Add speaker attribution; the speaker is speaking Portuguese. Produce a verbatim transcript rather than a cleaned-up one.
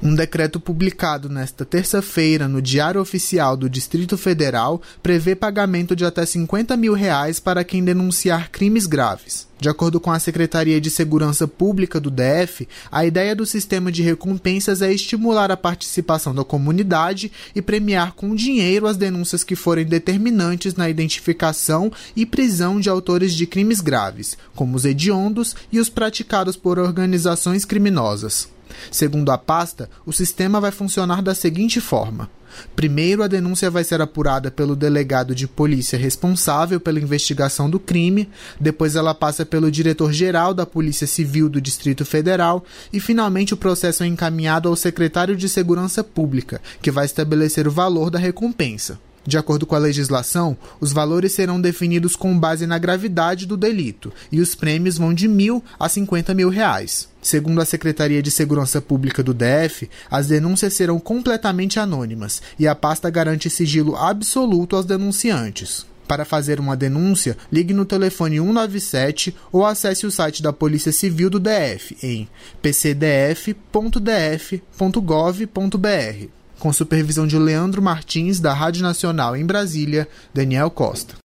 Speaker 1: Um decreto publicado nesta terça-feira no Diário Oficial do Distrito Federal prevê pagamento de até cinquenta mil reais para quem denunciar crimes graves. De acordo com a Secretaria de Segurança Pública do D F, a ideia do sistema de recompensas é estimular a participação da comunidade e premiar com dinheiro as denúncias que forem determinantes na identificação e prisão de autores de crimes graves, como os hediondos e os praticados por organizações criminosas. Segundo a pasta, o sistema vai funcionar da seguinte forma. Primeiro, a denúncia vai ser apurada pelo delegado de polícia responsável pela investigação do crime, depois ela passa pelo diretor-geral da Polícia Civil do Distrito Federal e, finalmente, o processo é encaminhado ao secretário de Segurança Pública, que vai estabelecer o valor da recompensa. De acordo com a legislação, os valores serão definidos com base na gravidade do delito e os prêmios vão de mil a cinquenta mil reais. Segundo a Secretaria de Segurança Pública do D F, as denúncias serão completamente anônimas e a pasta garante sigilo absoluto aos denunciantes. Para fazer uma denúncia, ligue no telefone um nove sete ou acesse o site da Polícia Civil do D F em p c d f ponto d f ponto gov ponto b r. Com supervisão de Leandro Martins, da Rádio Nacional em Brasília, Daniel Costa.